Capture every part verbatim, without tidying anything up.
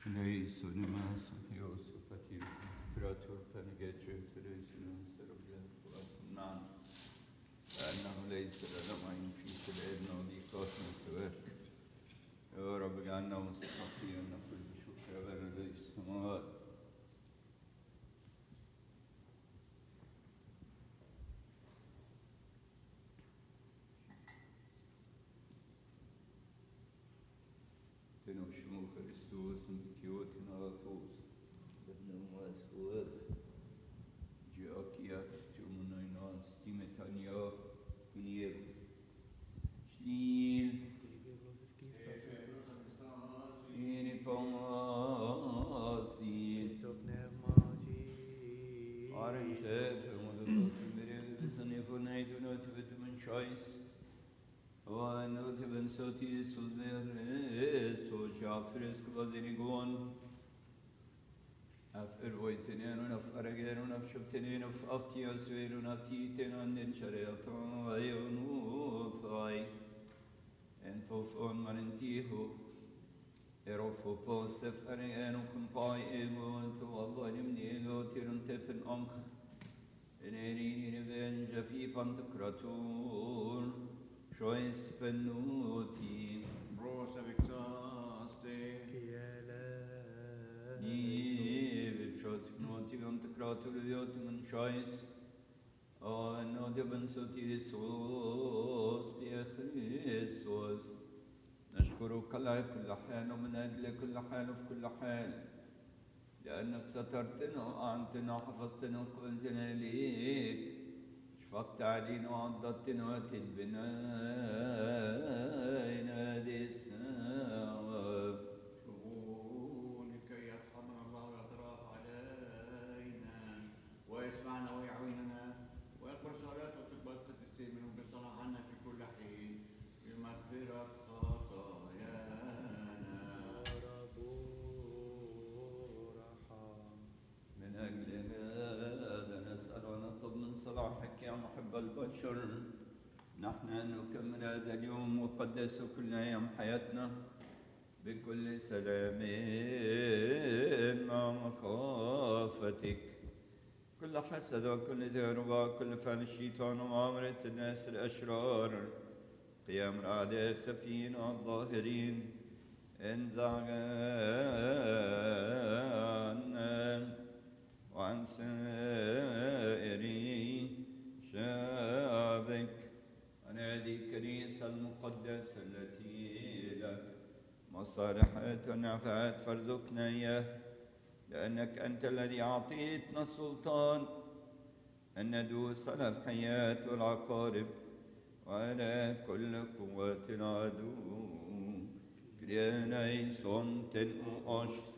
Leis unimas Dios patir creator panegetre seresunum cerebral quatumnan annam leis lamain fi sedno di cosmos ver يا رب اجعلنا مستحقين نقول بشكر بر ليس السماوات تنو شمو خريستوس بكيوتنا غطوس بدنا مواسوات جاكيات تمنينان ستيمتانيا كنيب شليل Ini pomasi Arınçep Umudullah Biri Tanifun Eydunat Vitumun Şais Vanut Ben Soti Sulver So Şafres Kvazinigon Afir Voytinen Af Aragen Af Şuptenen Af Aftiya Süvelun Aftiten Annen Şareyatan Vayonu Fay Enfofon Manentihu Erofo postef eren ukun pai ego tu Allah nimni ego tirun tepen ank enerini ben jafi pantukratur shois penuti Rosa vexaste Kiele ni vipshot fnoti pantukratur viot men shois no de ben soti sos biakhrisos نشكرك على كل حال ومن أجل كل حال وفي كل حال لأنك سترتنا وأعنتنا وحفظتنا وقبلتنا إليك شفقت علينا وعضدتنا وتلبنا إلى هذه الساعة شؤون لكي يرحمنا الله ويتراف علينا ويسمعنا ويعيننا ويقبل صلاة وتقبل تتسير منه بالصلاة عنا في كل حين بمغفرة من أجل هذا نسأل ونطلب من صلاحك يا محب البشر نحن أن نكمل هذا اليوم وقدس كل أيام حياتنا بكل سلام مع مخافتك كل حسد وكل ذنب وكل فعل الشيطان ومؤامرة الناس الأشرار قيام الأعداء الخفيين والظاهرين انزع عنا وعن سائر شعبك عن هذه الكنيسة المقدسة التي لك مصالحة ونفعات فارزقنا إياه لأنك أنت الذي أعطيتنا السلطان أن ندوس على الحياة والعقارب وعلى كل قوات العدو كرياني صمت وأشت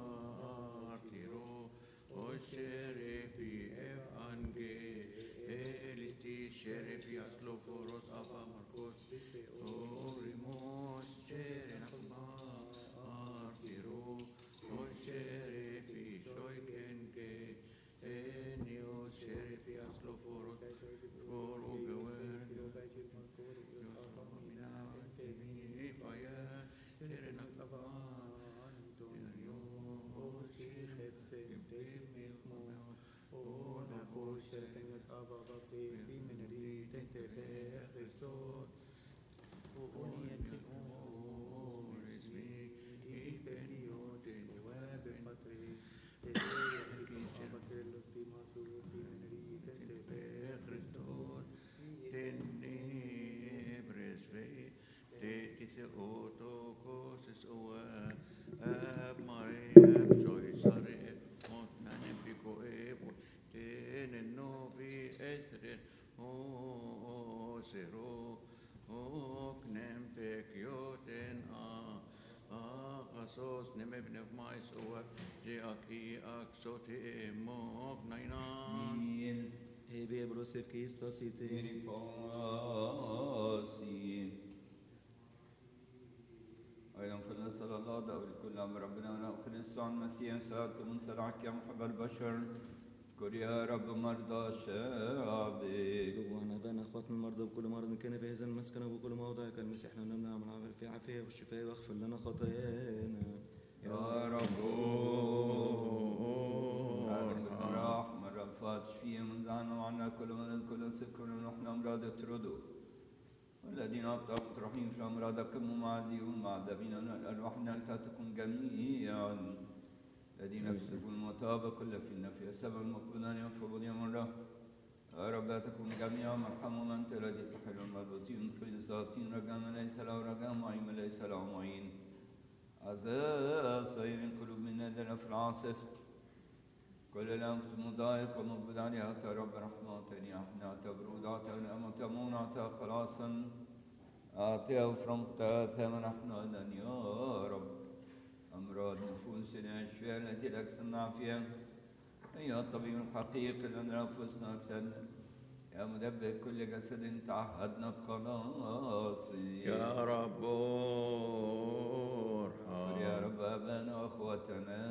Martiro, o sherifi e ange, fortsättningen av vad vi vinner i detta Kristus. Och onekligen årets vi i perioden och befattar det är att det los primas och vinner i detta Kristus. Tenebres ve det disse otokoses oa ab Maria soisare mot nanepiko evo tenen novi esren o zero ok nempekioten a agasos nemebnev mais oa je aki aksote mok nainan Hebe brosef Kristus ite. ميريكوسي أيضا فلنسأل الله دور كل أمر ربنا ونأخذ الساعة المسيح سألت من سرعك يا محب البشر كل يا رب مرضى شعبك وانا بنا اخواتنا المرضى بكل مرض كان في هذا المسكن وبكل موضع كالمسيح لنا نعمل عمل في عافيه والشفاء واغفر لنا خطايانا يا رب رحمة رفعت شفية من زعنا وعنا كل من كل سكر ونحن أمراض اطردوا والذين أبطأت رحيم في الأمراض كم معزيون معذبين أرواحنا لتكن جميعا الذين يفسقون المطابق كل فينا في السبب المقبولان ينفقون يوم الله يا رب تكن جميعا مرحم وأنت الذي تحل المربوطين كل ساطين رجاء من ليس له رجاء معين من ليس له معين عزاء صير قلوب من نادر في العاصف كل الأنفس مضايق ومقبول عليها أعطى رب رحمة أعطاني أحنا أعطى برود أعطى نعمة تمون أعطى خلاصا أعطى أفرمت ثمن نحن أيضا يا رب أمراض نفوسنا الشفاء التي لك صنع فيها أيها الطبيب الحقيقي لنا أنفسنا أجسادنا يا مدبر كل جسد تعهدنا بخلاصي يا رب ارحم يا رب أبانا وأخوتنا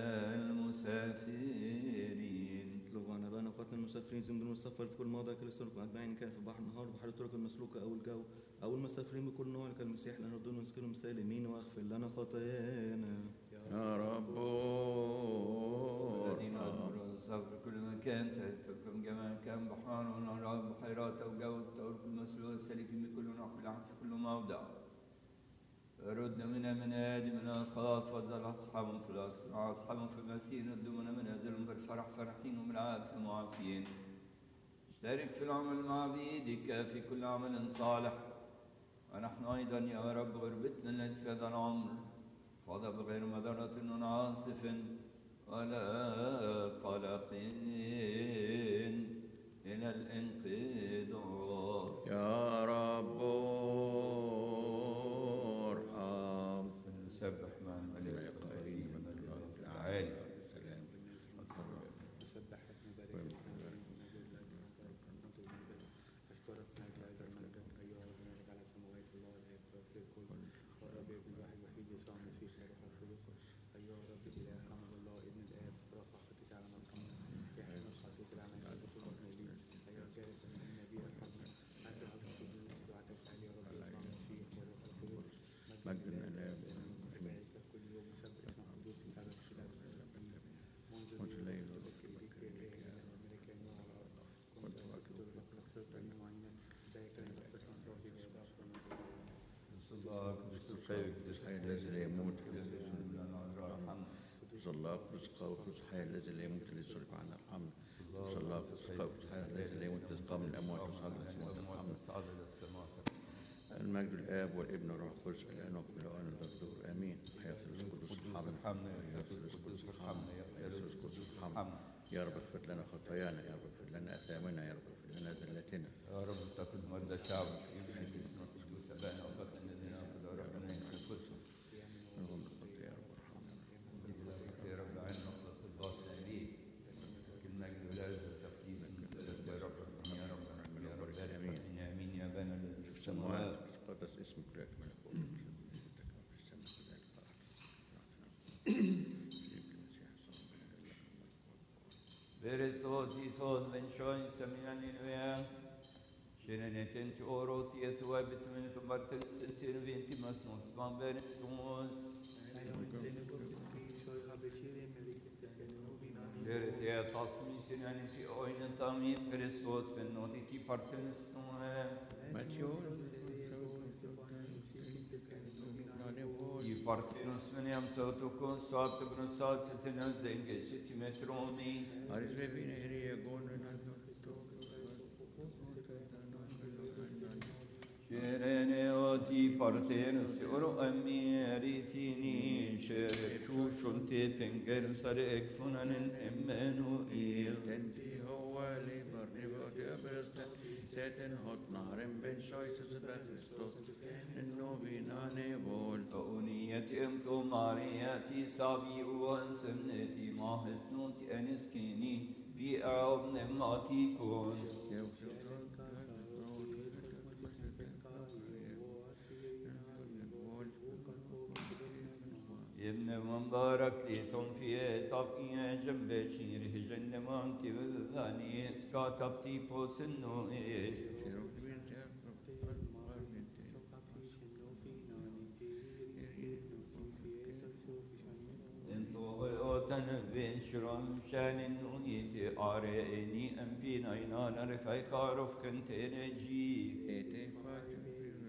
المسافرين اطلبوا عن ابائنا واخواتنا المسافرين زمدون السفر في كل موضع كالسلوك اجمعين كان في بحر النهار وبحر الطرق المسلوكه او الجو او المسافرين بكل نوع كالمسيح لنا نرضون ونسكنهم سالمين واغفر لنا خطايانا يا رب الذين أمروا السفر في كل مكان سيتركم جميعا كان بحار ونهار بحيرات أو جو الطرق المسلوكة السالكين بكل نوع كل عهد في كل موضع ردنا منا من هادي من الخلاف فضل أصحابهم في الأرض أصحابهم في المسيح ندمنا من هزلهم بالفرح فرحين وبالعافية معافين اشترك في العمل مع بيدك في كل عمل صالح ونحن أيضا يا رب غربتنا التي في هذا العمر فضل بغير مضرة عاصف ولا قلق إلى الانقضاء يا رب ارحم نسبح مع الملائكة القائلين من الرب العالي سلام نسبح لك نبارك لك نعظمك نجد لك أشكرك من أجل هذا المجد أيها الملك على سماوات الله الآب رب الكل والرب ابن الواحد الوحيد يسوع المسيح الروح القدس أيها الرب الإله حمد الله ابن الآب رفع خطيك على مرحمة يحمل خطيك على مرحمة وطلبنا لي أيها الجالس من النبي ارحمنا أنت هذا القدوس دعاتك تعالى يا رب يسوع المسيح والروح القدس مجد من الآب نبارك لك كل يوم نسبح اسم قدوسك على الخلاف منذ منذ الليل تذكر بك يا إلهنا الملك ينوع على الأرض كنت أكتب لك لك سرطان معينا ذلك أن تفتح صوتي لإضافة الله قدس الخير قدس الحي الذي لا يموت صلى الله قدس قدس الحي الذي لا يموت الذي صلب عنا ارحمنا صلى الله قدس قدس الحي الذي لا يموت الذي قام من الأموات وصعد إلى السماوات ارحمنا المجد الآب والابن والروح القدس الآن وكل آن الظهر آمين حياة القدس ارحمنا حياة القدس ارحمنا حياة القدس ارحمنا يا رب اغفر لنا خطايانا يا رب اغفر لنا آثامنا يا رب اغفر لنا ذلتنا يا رب تكن مرضى شعبك في ابنك اسمك قدوس أبانا وفتنا الذين أخذوا ربنا ينفسهم منهم الخطية يا رب ارحمنا يا رب عين نقطة الباطل إليك كل مجد والعز والتقديس يا رب يا رب يا رب آمين آمين يا أبانا الذي في السماوات تقدس اسمك لك ملكوت في السماء Beresoti thod venchoin samian invean Sheneneten to oroti et wabit min to bartel serventi masnot van beresos Deret ya tasmis sinani si oina tami Christos fennoti ti partenis noe. I partenos veniam sautokos sautokos sautokos zenge sitimetromi. Şerene oti partenos oro amiritini şeref şuşun tepen gerusare ekfunanin Emmanuel. Tenti hoali barnivot öberstet Teten hot naren ben shoyses Christos Novinane vol Uniyeti emto mariyati sabi uan senneti mahisnoti eniskini bi av nemati kun. Ibn Mubarak litum fiye tafiye cebbe şiiri cenneman tibani skatapti posinno e. Tanvin şuram şanin nuyiti areni empin aynanar kaykaruf kenteneci. Ete fatim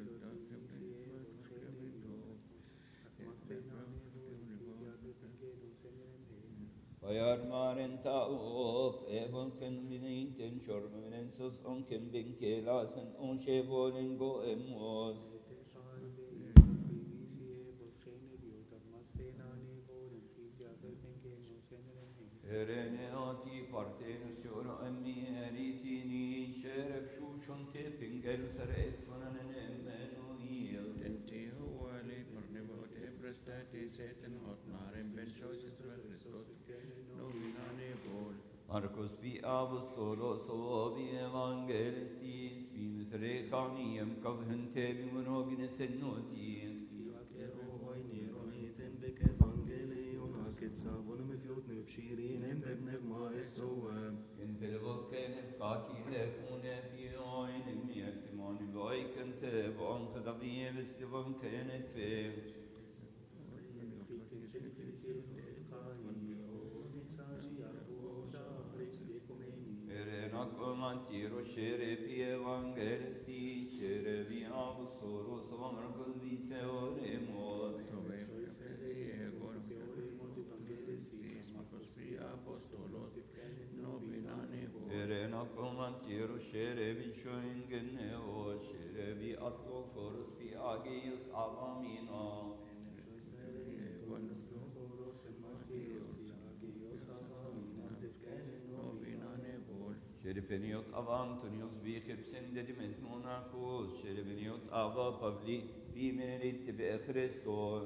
Ayarmaren tauf evon ken bineinten şormenen sus onken binkelasen on şevolen go emos. Erene ati partenus yoro emmi eritini şeref şuşun tepin gelser etfanen Emmanuel. Tenti hoali barnivot öberstet Teten hot naren ben shoyses Christos Novinane vol Marcos bi apostolos o bi evangelisis bi misericordiam cavhen tebi monogines ennoti. Kente levokene faki lefune fi oin miektimoni loikente von kadavies levokene fe. Mantiro scere pi evangelisi scere vi abusoros amarcos vi teoremos. Erena comantiro scere vi schoingenneo scere vi atloforos vi agius avamina. Şerifeniot avantonios bihip sendediment monachos şerifeniot ava pavli bimenelit be Christos.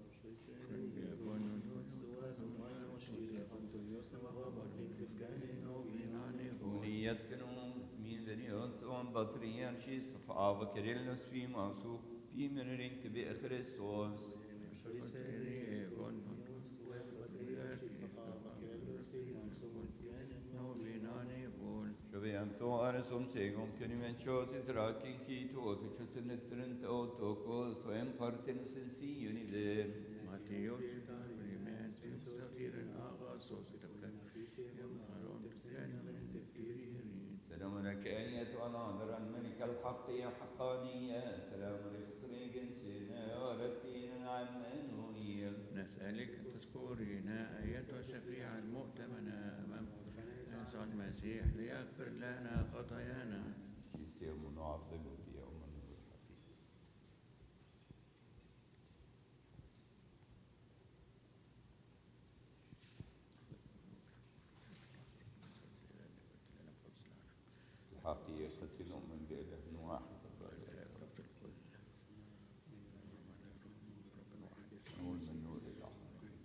Uniyet kenum min veniot on patriarchis ava Kyrillos fi masu bimenelit be Christos. Shovianto aresum segum cunimenchotis rakin kito otuchutinitrin autokos oem partenus in si univer. Matteo rimet statiren agasos سلام لك أيتها ناظر الملك الحق يا حقانية سلام لفكر جنسنا ورتين العمانوية. نسألك أن تذكرينا أيتها الشفيعة المؤتمنة أمام يسوع المسيح ليغفر لنا خطايانا. يسير نعظم بيوم النور الحقيقي. حقيقة نؤمن بإله واحد نور من نور الله.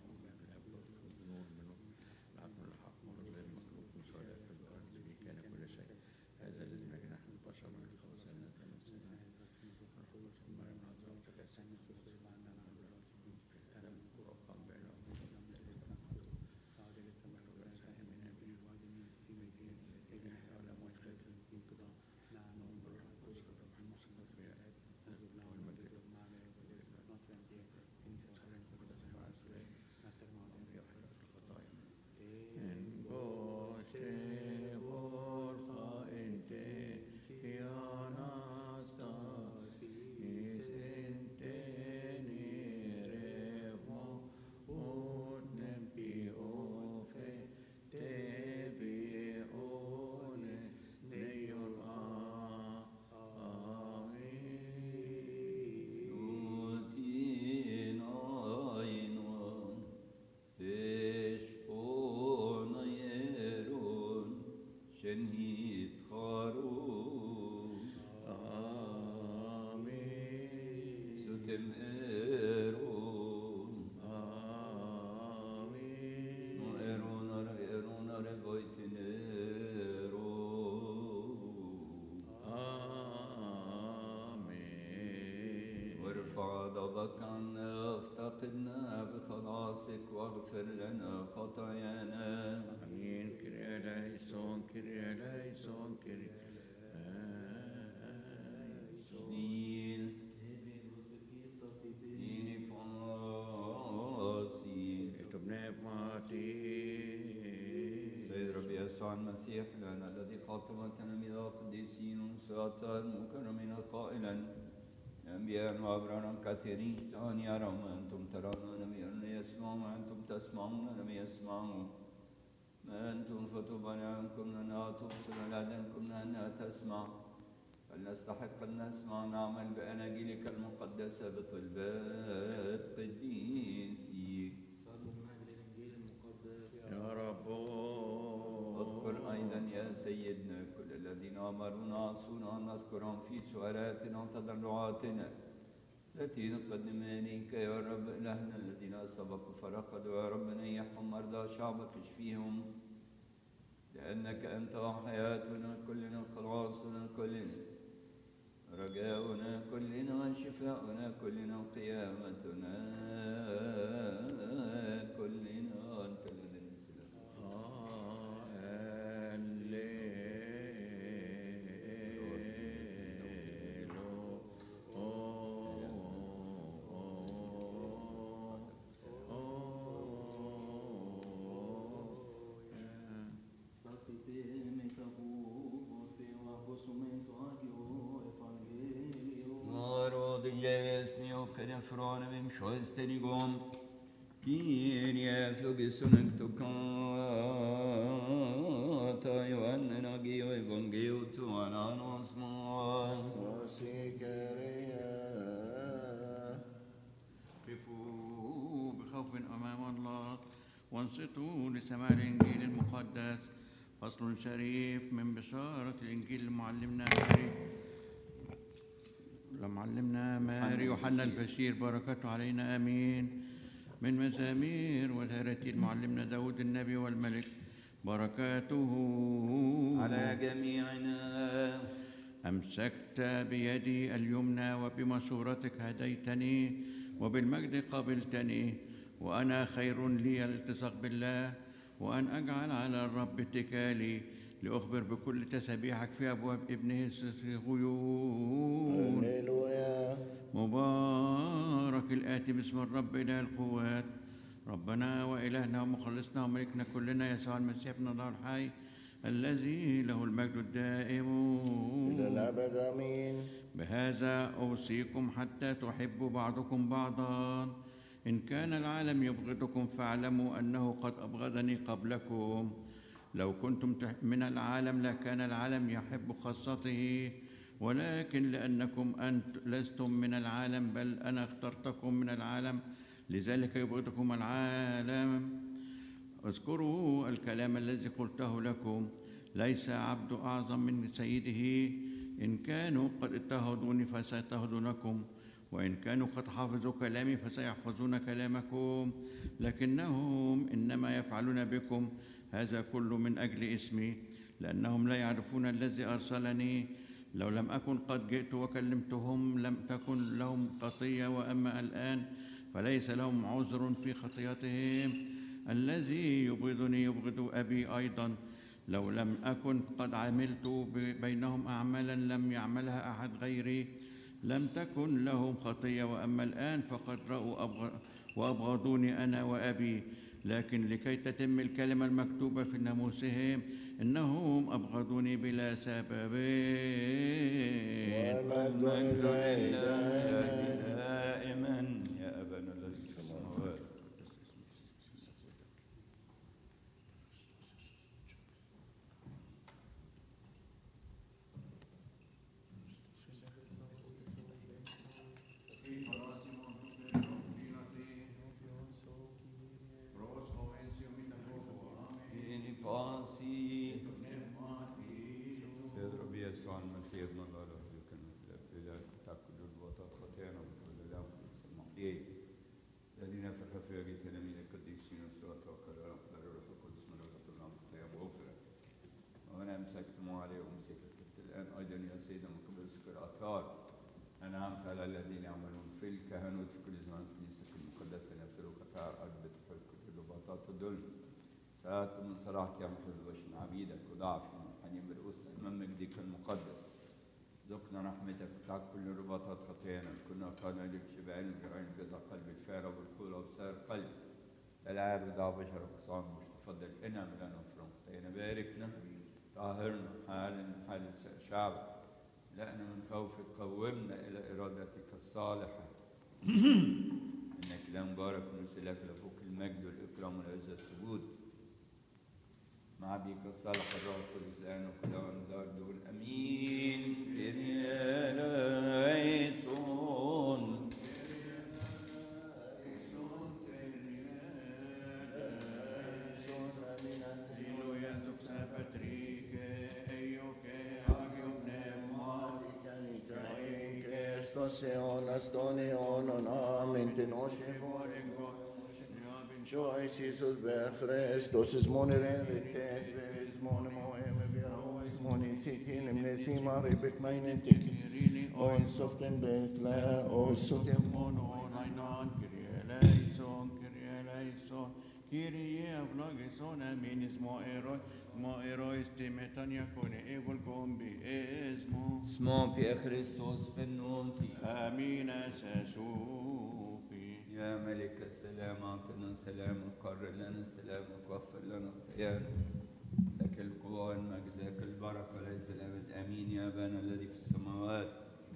هذا الذي نجح البشر من خلصنا in غضبك عنا افتقدنا بخلاصك واغفر لنا خطايانا. آمين. كريا ليسون كريا ليسون كريا ليسون. Nil, nini فاسي. اكتبنا بماتي. سيد ربي يسوع المسيح لنا الذي خاتمتنا من القديسين وساتا المكرمين قائلا أنبياء وأبرارا كثيرين أن يرون أنتم ترون لم يسمعون أنتم تسمعون لم يسمعون ما أنتم فطوبى لكم أنها تبصر لأذنكم أنها تسمع فلنستحق أن نسمع ونعمل بأناجيلك المقدسة بطلبات قديسيك. صلوا من أجل الإنجيل المقدس. يا رب اذكر أيضا يا سيدنا كل الذين أمرونا عصونا أن نذكرهم في سؤالاتنا وتضرعاتنا التي نقدمها إليك يا رب إلهنا. الذين سبقوا فرقدوا يا رب نيحهم مرضى شعبك اشفيهم لأنك أنت حياتنا كلنا خلاصنا كلنا رجاؤنا كلنا وشفاؤنا كلنا وقيامتنا كلنا أنت الذي نسلم. Från vem själsten igång Kyrie flugisunek tokata Johanna geo evangeo tu ananos man. قفوا بخوف أمام الله وانصتوا لسماع الإنجيل المقدس. فصل شريف من بشارة الإنجيل لمعلمنا ماري لمعلمنا ماري يوحنا البشير بركاته علينا آمين. من مزامير وتراتيل معلمنا داود النبي والملك بركاته على جميعنا. أمسكت بيدي اليمنى وبمشورتك هديتني وبالمجد قبلتني وأنا خير لي الالتصاق بالله وأن أجعل على الرب اتكالي لأخبر بكل تسابيحك في أبواب ابنه الغيون. مبارك الآتي باسم الرب إله القوات ربنا وإلهنا ومخلصنا وملكنا كلنا يسوع المسيح ابن الله الحي الذي له المجد الدائم إلى الأبد آمين. بهذا أوصيكم حتى تحبوا بعضكم بعضا. إن كان العالم يبغضكم فاعلموا أنه قد أبغضني قبلكم. لو كنتم من العالم لكان العالم يحب خاصته ولكن لأنكم أنت لستم من العالم بل أنا اخترتكم من العالم لذلك يبغضكم العالم. اذكروا الكلام الذي قلته لكم ليس عبد أعظم من سيده. إن كانوا قد اضطهدوني فسيضطهدونكم وإن كانوا قد حافظوا كلامي فسيحفظون كلامكم. لكنهم إنما يفعلون بكم هذا كله من أجل اسمي لأنهم لا يعرفون الذي أرسلني. لو لم أكن قد جئت وكلمتهم لم تكن لهم خطية وأما الآن فليس لهم عذر في خطيئتهم. الذي يبغضني يبغض أبي أيضا. لو لم أكن قد عملت بينهم أعمالا لم يعملها أحد غيري لم تكن لهم خطية وأما الآن فقد رأوا وأبغضوني أنا وأبي. لكن لكي تتم الكلمة المكتوبة في ناموسهم إنهم أبغضوني بلا سبب. والمجد لله دائما يا أبانا الذي في السماوات. أنعمت على الذين يعملون في الكهنوت في كل زمان في كنيستك المقدسة يغفروا خطايا الأرض بتحل كل الرباطات الظلم. سألت من صلاحك يا محب البشر عبيدك وضعفي منحني برؤوسنا أمام مجدك المقدس. ذقنا رحمتك وتعب كل رباطات خطايانا. كنا قالنا لك بعلم بعين جزع قلب الفعل والقول وبصير قلب. العاب ودع بشر وقصان مش تفضل انعم لنا وفرم خطايانا. باركنا طهرنا حالا حال شعب. لأنا من خوفك قومنا إلى إرادتك الصالحة. إنك لا مبارك ونرسلك لفوق المجد والإكرام والعزة السجود. مع بيك الصالح الروح القدس الآن وكل أوان دار دول أمين. كرياليسون Stosión, astonión, amen, ten oshefon. Joy, Jesus, be Christos, is monere, retet, is monemoem, is moni, sitin, nesima, ribik, meinen, tikin, on soften, bekla, o sotem, mono, rainan, kyrieleison, kyrieleison, kyrie avlogeson, amin, ismo eroi, mo erois timetan yakone, evol gombi, esmo, اسمهم في خريستوس في النوتي. amin, asasufi. يا ملك السلام أعطنا سلام قرر لنا سلام وغفر لنا خطايانا. لك القوة والمجد لك البركة ليس الأبد. آمين يا أبانا الذي في السماوات.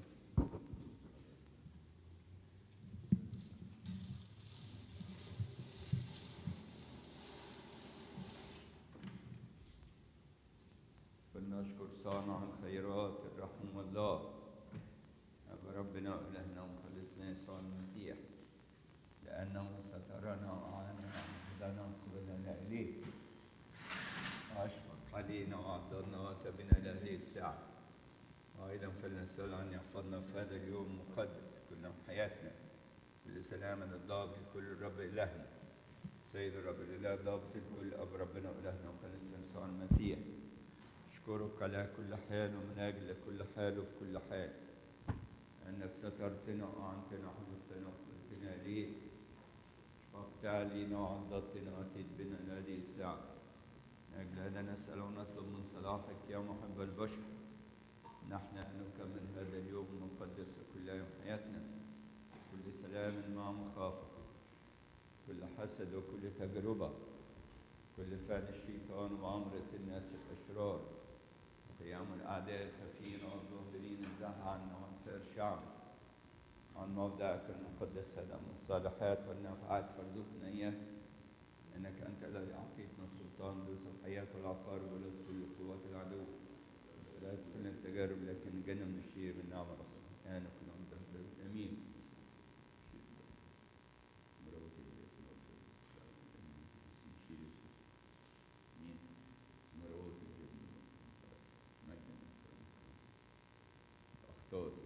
فلنشكر صانع الخيرات الرحم الله أبا ربنا وإلهنا ومخلصنا يسوع المسيح، لأنه سترنا وأعاننا وهدانا وقبلنا إليه وأشفق علينا وعضدنا وتبنا لهذه الساعة. وأيضا فلنسأل أن يحفظنا في هذا اليوم المقدس كل حياتنا. كل سلام الضابط كل الرب إلهنا سيد الرب الإله ضابط الكل أب ربنا وإلهنا ومخلصنا يسوع المسيح. أشكرك على كل حال ومن أجل كل حال وفي كل حال، أنك سترتنا وأعنتنا وحفظتنا وقلتنا ليه، شفقت علينا وعضدتنا وأتيت بنا لهذه الساعة. من أجل هذا نسأل ونطلب من صلاحك يا محب البشر نحن أن نكمل هذا اليوم المقدس كل يوم حياتنا كل سلام مع مخافة، كل حسد وكل تجربة، كل فعل الشيطان وعمرة الناس الأشرار وقيام الأعداء الخفيين والظاهرين الزهى عنا وعن سائر شعبك عن موضعك المقدس هذا من الصالحات والنفعات فارزقنا إياه، إنك أنت الذي أعطيتنا السلطان دوس الحياة والعقارب ولد كل قوات العدو لا تدخلنا التجارب لكن نجنا من الشيء بالنعمة والسلطان كل عام دهر آمين. todos.